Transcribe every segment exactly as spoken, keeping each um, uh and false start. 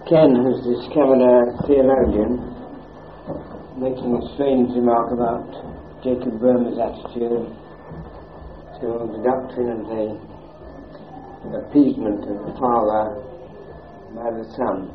Ken has discovered a theologian making a strange remark about Jacob Boehmer's attitude to the doctrine of the appeasement of the Father by the Son.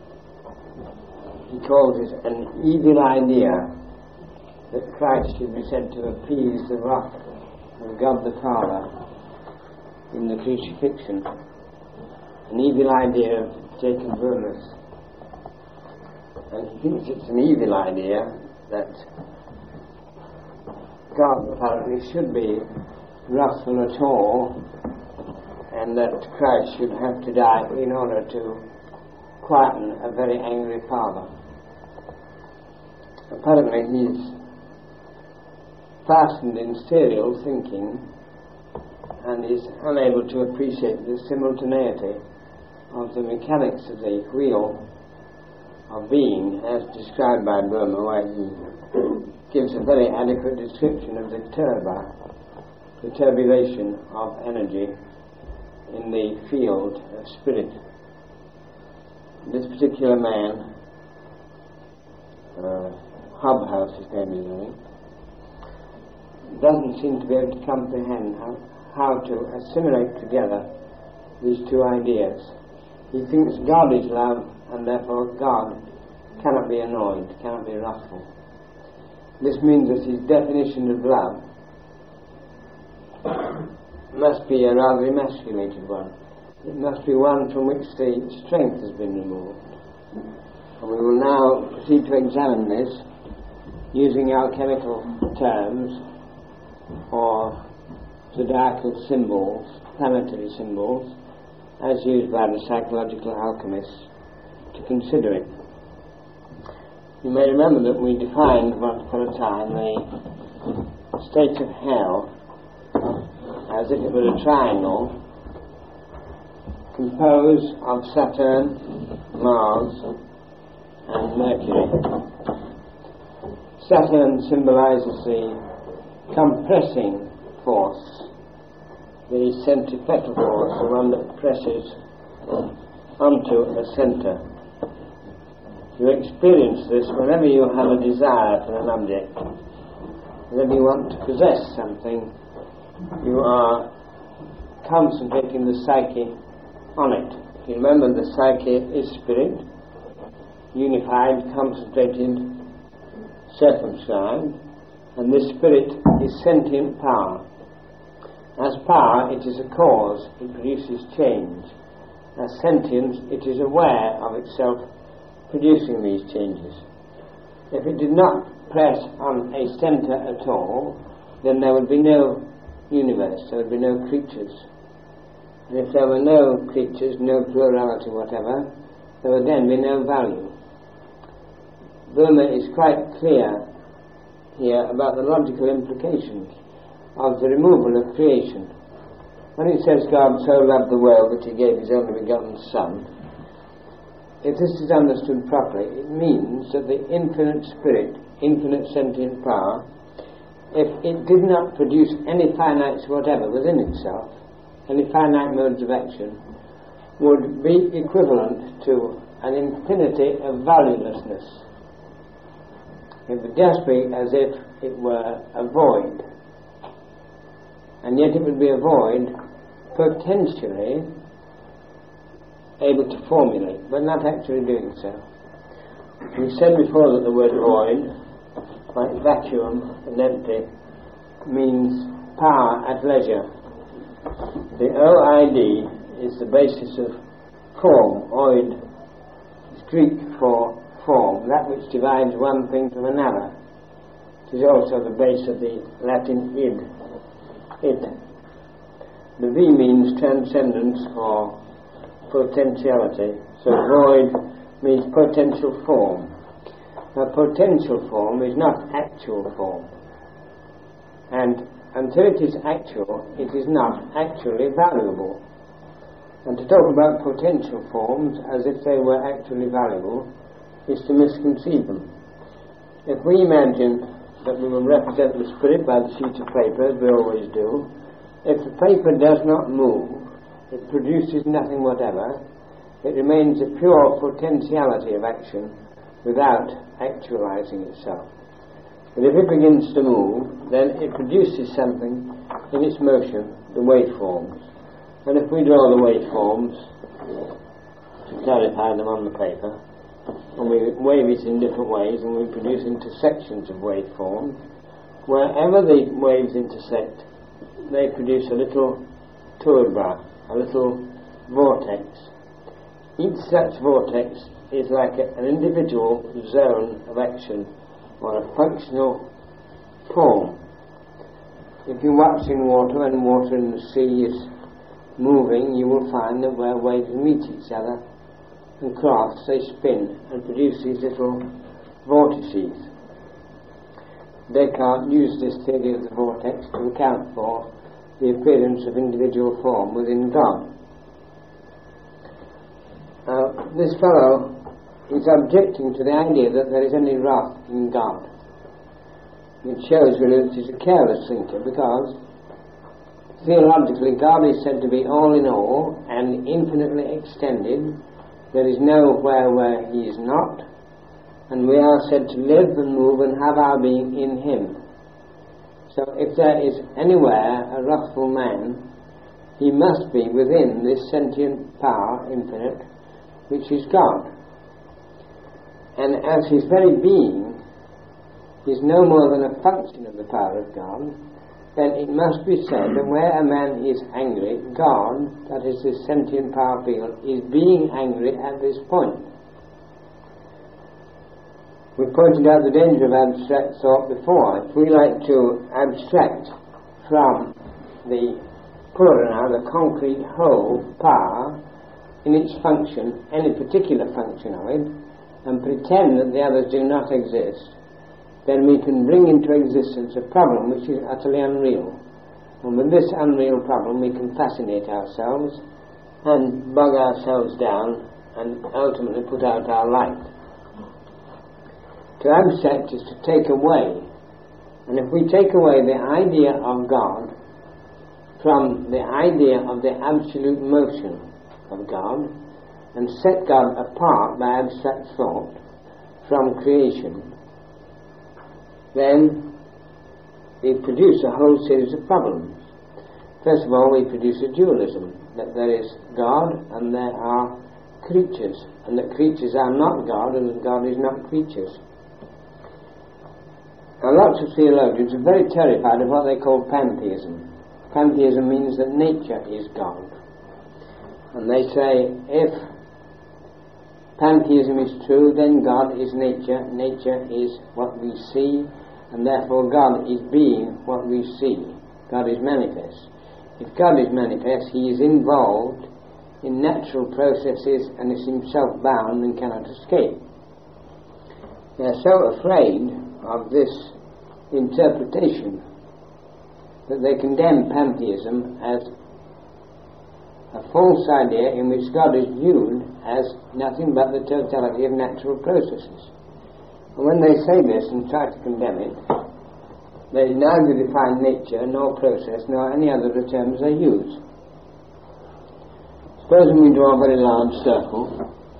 He calls it an evil idea that Christ should be said to appease the wrath of God the Father in the crucifixion. An evil idea of Jacob Boehmer's. And he thinks it's an evil idea that God apparently should be wrathful at all, and that Christ should have to die in order to quieten a very angry Father. Apparently he's fastened in stereo thinking and is unable to appreciate the simultaneity of the mechanics of the wheel of being as described by Boehmer, where he gives a very adequate description of the turba, the turbulation of energy in the field of spirit. This particular man, uh, Hobhouse his name is, I think, doesn't seem to be able to comprehend how, how to assimilate together these two ideas. He thinks God is love, and therefore God cannot be annoyed, cannot be wrathful. This means that his definition of love must be a rather emasculated one. It must be one from which the strength has been removed. And we will now proceed to examine this using alchemical terms or zodiacal symbols, planetary symbols, as used by the psychological alchemists, to consider it. You may remember that we defined once upon a time the state of hell as if it were a triangle composed of Saturn, Mars and Mercury. Saturn symbolizes the compressing force, the centripetal force, the one that presses onto a center. You experience this whenever you have a desire for an object. Whenever you want to possess something, you are concentrating the psyche on it. You remember, the psyche is spirit, unified, concentrated, circumscribed, and this spirit is sentient power. As power, it is a cause, it produces change. As sentience, it is aware of itself producing these changes. If it did not press on a centre at all, then there would be no universe, there would be no creatures. And if there were no creatures, no plurality whatever, there would then be no value. Boehmer is quite clear here about the logical implications of the removal of creation. When it says God so loved the world that he gave his only begotten Son, if this is understood properly, it means that the infinite spirit, infinite sentient power, if it did not produce any finites whatever within itself, any finite modes of action, would be equivalent to an infinity of valuelessness. It would just be as if it were a void. And yet it would be a void potentially able to formulate, but not actually doing so. We said before that the word void, like vacuum and empty, means power at leisure. The O I D is the basis of form. Oid is Greek for form, that which divides one thing from another. It is also the base of the Latin id. Id. The V means transcendence or potentiality. So void means potential form. Now, potential form is not actual form. And until it is actual, it is not actually valuable. And to talk about potential forms as if they were actually valuable is to misconceive them. If we imagine that we will represent the spirit by the sheet of paper, as we always do, if the paper does not move, it produces nothing whatever, It remains a pure potentiality of action without actualizing itself. But if it begins to move, then it produces something in its motion, the waveforms. And if we draw the waveforms, to clarify them on the paper, and we wave it in different ways, and we produce intersections of waveforms, wherever the waves intersect, they produce a little turba, a little vortex. Each such vortex is like a, an individual zone of action or a functional form. If you watch in water and water in the sea is moving, you will find that where waves meet each other and cross, they spin and produce these little vortices. Descartes used this theory of the vortex to account for the appearance of individual form within God. Now, this fellow is objecting to the idea that there is any wrath in God. It shows really that he's a careless thinker, because theologically God is said to be all in all and infinitely extended. There is nowhere where he is not, and we are said to live and move and have our being in him. So if there is anywhere a wrathful man, he must be within this sentient power, infinite, which is God. And as his very being is no more than a function of the power of God, then it must be said that where a man is angry, God, that is this sentient power field, is being angry at this point. We pointed out the danger of abstract thought before. If we like to abstract from the purana, the concrete whole power, in its function, any particular function of it, and pretend that the others do not exist, then we can bring into existence a problem which is utterly unreal. And with this unreal problem we can fascinate ourselves and bog ourselves down and ultimately put out our light. To abstract is to take away. And if we take away the idea of God from the idea of the absolute motion of God, and set God apart by abstract thought from creation, then we produce a whole series of problems. First of all, we produce a dualism, that there is God and there are creatures, and that creatures are not God and that God is not creatures. Now, lots of theologians are very terrified of what they call pantheism. Pantheism means that nature is God. And they say, if pantheism is true, then God is nature, nature is what we see, and therefore God is being what we see. God is manifest. If God is manifest, he is involved in natural processes and is himself bound and cannot escape. They are so afraid of this interpretation that they condemn pantheism as a false idea in which God is viewed as nothing but the totality of natural processes. And when they say this and try to condemn it, they neither define nature nor process nor any other of the terms they use. Supposing we draw a very large circle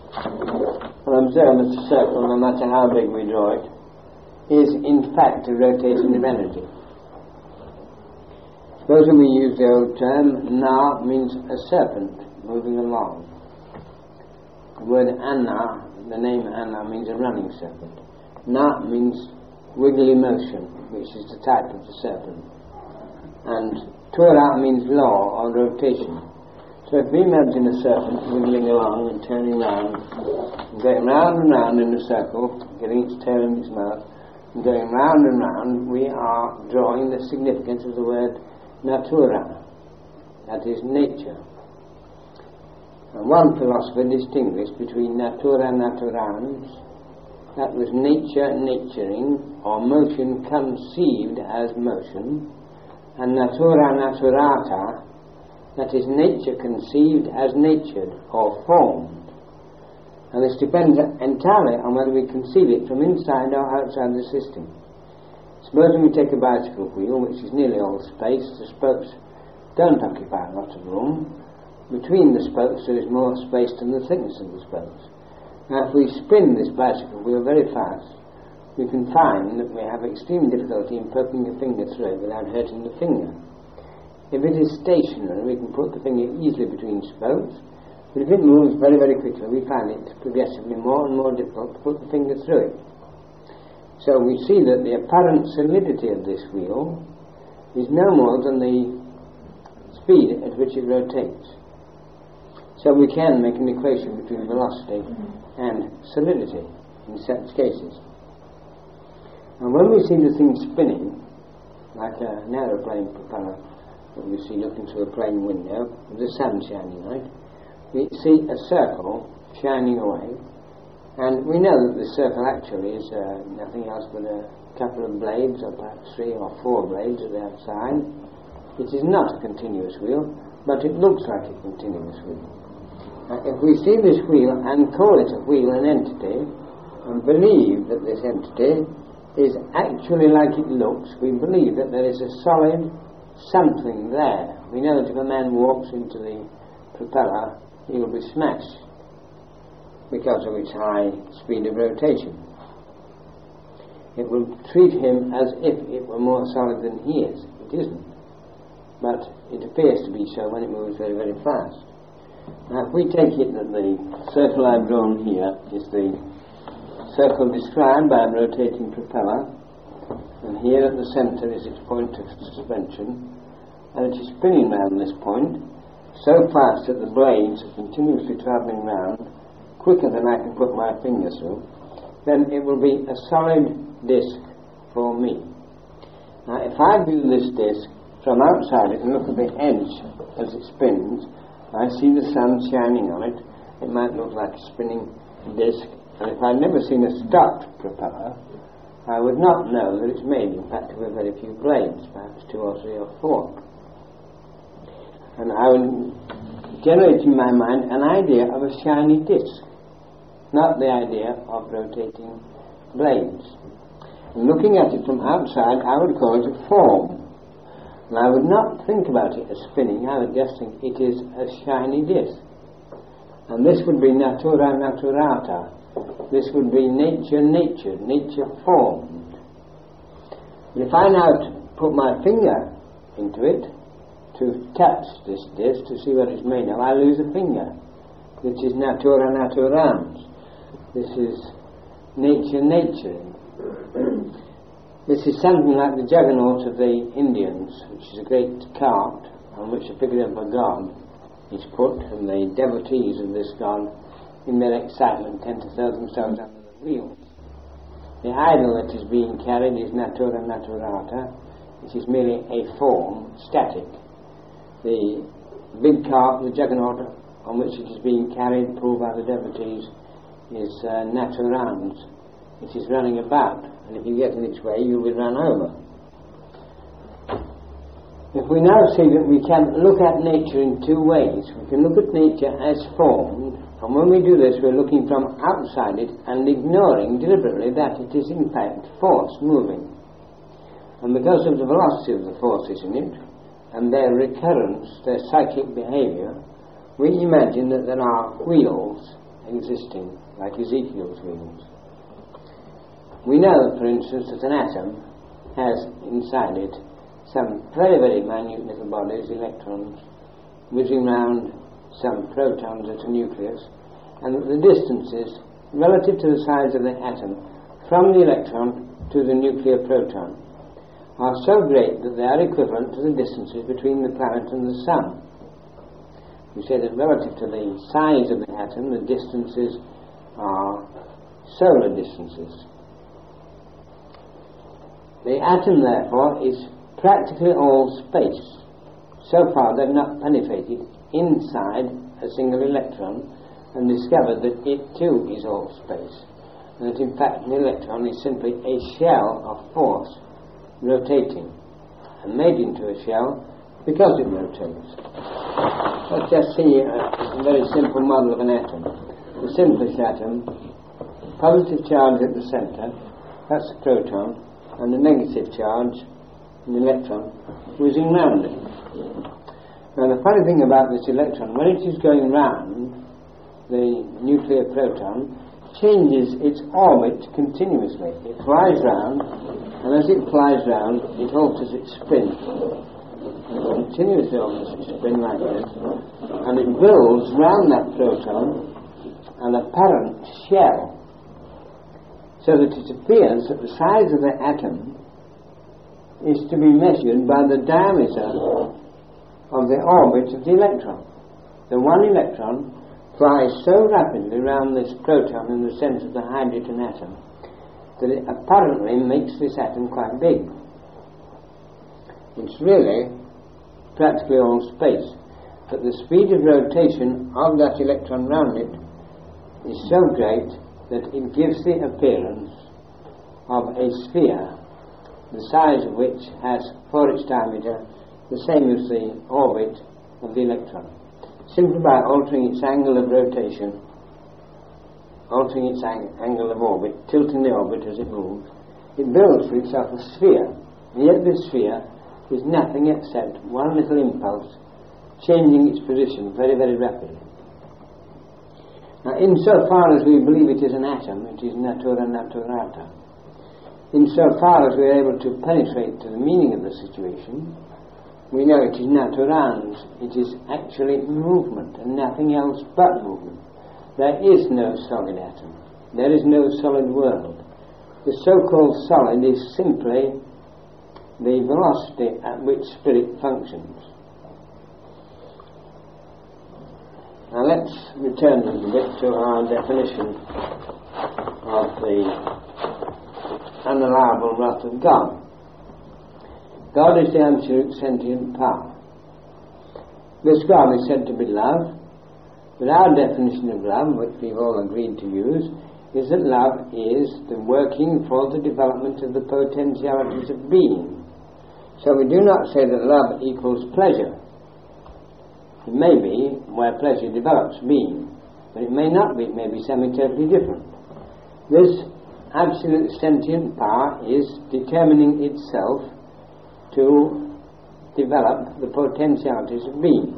and observe that the circle, no matter how big we draw it, is in fact a rotation of energy. Supposing we use the old term, na means a serpent moving along. The word anna, the name Anna, means a running serpent. Na means wiggly motion, which is the type of the serpent. And tura means law or rotation. So if we imagine a serpent wiggling along and turning round, and going round and round in a circle, getting its tail in its mouth, and going round and round, we are drawing the significance of the word natura, that is nature. And one philosopher distinguished between natura naturans, that was nature naturing, or motion conceived as motion, and natura naturata, that is nature conceived as natured or formed. And this depends entirely on whether we conceive it from inside or outside the system. Supposing we take a bicycle wheel, which is nearly all space, the spokes don't occupy a lot of room, between the spokes there is more space than the thickness of the spokes. Now if we spin this bicycle wheel very fast, we can find that we have extreme difficulty in poking the finger through it without hurting the finger. If it is stationary, we can put the finger easily between spokes, but if it moves very, very quickly, we find it progressively more and more difficult to put the finger through it. So we see that the apparent solidity of this wheel is no more than the speed at which it rotates. So we can make an equation between velocity and solidity in such cases. And when we see the thing spinning, like a, an aeroplane propeller that we see looking through a plane window with the sun shining on it, we see a circle shining away, and we know that the circle actually is uh, nothing else but a couple of blades, or perhaps three or four blades at the outside. It is not a continuous wheel, but it looks like a continuous wheel. Uh, if we see this wheel and call it a wheel, an entity, and believe that this entity is actually like it looks, we believe that there is a solid something there. We know that if a man walks into the propeller, he will be smashed because of its high speed of rotation. It will treat him as if it were more solid than he is. It isn't, but it appears to be so when it moves very, very fast. Now if we take it that the circle I've drawn here is the circle described by a rotating propeller, and here at the centre is its point of suspension, and it is spinning round this point so fast that the blades are continuously travelling round quicker than I can put my finger through, then it will be a solid disc for me. Now if I view this disc from outside it and look at the edge as it spins, I see the sun shining on it. It might look like a spinning disc, and if I'd never seen a stopped propeller, I would not know that it's made, in fact, of a very few blades, perhaps two or three or four. And I would generate in my mind an idea of a shiny disc, not the idea of rotating blades. And looking at it from outside, I would call it a form. And I would not think about it as spinning, I would just think it is a shiny disc. And this would be natura naturata. This would be nature natured, nature formed. And if I now put my finger into it to touch this disc to see what it's made of, I lose a finger, which is natura naturans. This is nature naturing. This is something like the juggernaut of the Indians, which is a great cart on which a figure of a god is put, and the devotees of this god, in their excitement, tend to throw themselves under the wheels. The idol that is being carried is natura naturata, which is merely a form, static. The big cart, the juggernaut on which it is being carried, pulled by the devotees, is uh, naturans. It is running about, and if you get in its way, you'll be run over. If we now see that we can look at nature in two ways, we can look at nature as formed, and when we do this we're looking from outside it and ignoring deliberately that it is in fact force moving. And because of the velocity of the forces in it, and their recurrence, their cyclic behaviour, we imagine that there are wheels existing, like Ezekiel's wheels. We know, for instance, that an atom has inside it some very, very minute little bodies, electrons, whizzing round some protons at a nucleus, and that the distances relative to the size of the atom from the electron to the nuclear proton are so great that they are equivalent to the distances between the planet and the sun. We say that relative to the size of the atom, the distances are solar distances. The atom, therefore, is practically all space. So far they've not penetrated inside a single electron and discovered that it too is all space, and that in fact an electron is simply a shell of force rotating, and made into a shell because it rotates. Let's just see a, a very simple model of an atom. The simplest atom, positive charge at the centre, that's the proton, and the negative charge, an electron, whizzing round it. Now the funny thing about this electron, when it is going round the nuclear proton, changes its orbit continuously. It flies round, and as it flies round, it alters its spin. It continuously alters its spin like this, and it builds round that proton an apparent shell, so that it appears that the size of the atom is to be measured by the diameter of the orbit of the electron. The one electron flies so rapidly round this proton in the sense of the hydrogen atom that it apparently makes this atom quite big. It's really practically all space, but the speed of rotation of that electron round it is so great that it gives the appearance of a sphere, the size of which has for its diameter the same as the orbit of the electron. Simply by altering its angle of rotation, altering its ang- angle of orbit, tilting the orbit as it moves, it builds for itself a sphere. And yet this sphere is nothing except one little impulse changing its position very, very rapidly. Now, insofar as we believe it is an atom, it is natura naturata. Insofar as we are able to penetrate to the meaning of the situation, we know it is naturans, it is actually movement and nothing else but movement. There is no solid atom, there is no solid world. The so-called solid is simply the velocity at which spirit functions. Now let's return a little bit to our definition of the unallowable wrath of God. God is the absolute sentient power. This God is said to be love, but our definition of love, which we've all agreed to use, is that love is the working for the development of the potentialities of being. So we do not say that love equals pleasure. It may be where pleasure develops being, but it may not be, it may be something totally different. This absolute sentient power is determining itself to develop the potentialities of being.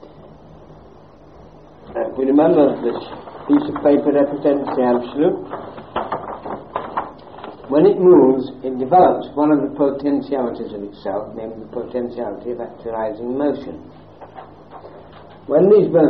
Uh, if we remember, this piece of paper represents the absolute. When it moves, it develops one of the potentialities of itself, namely the potentiality of actualizing motion. When these both